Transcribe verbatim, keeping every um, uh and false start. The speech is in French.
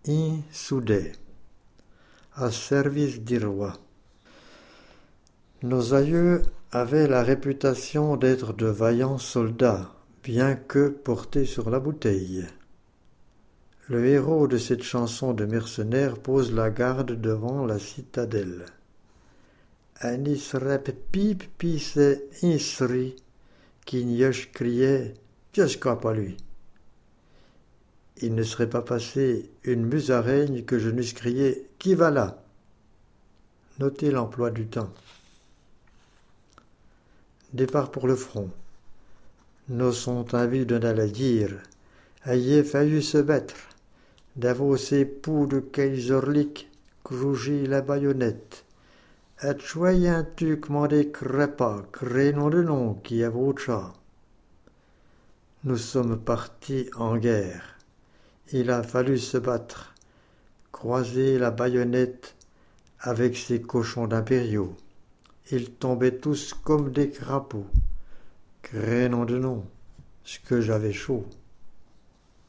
in Soudé, à service du roi. Nos aïeux avaient la réputation d'être de vaillants soldats, bien que portés sur la bouteille. Le héros de cette chanson de mercenaires pose la garde devant la citadelle. Anis rep pip pisse insri, qui Nioche criait jusqu'à pas lui. Il ne serait pas passé une musaraigne que je n'eusse crié qui va là. Notez l'emploi du temps. Départ pour le front. Nos sont envie de la dire. Ayez fallu se battre. D'avant ces poux de Kaiserlich, crougit la baïonnette. Et choyant tu commandé crépa, crénom de nom qui a votre chat. Nous sommes partis en guerre. Il a fallu se battre, croiser la baïonnette avec ces cochons d'impériaux. Ils tombaient tous comme des crapauds. Crénom de nom, ce que j'avais chaud.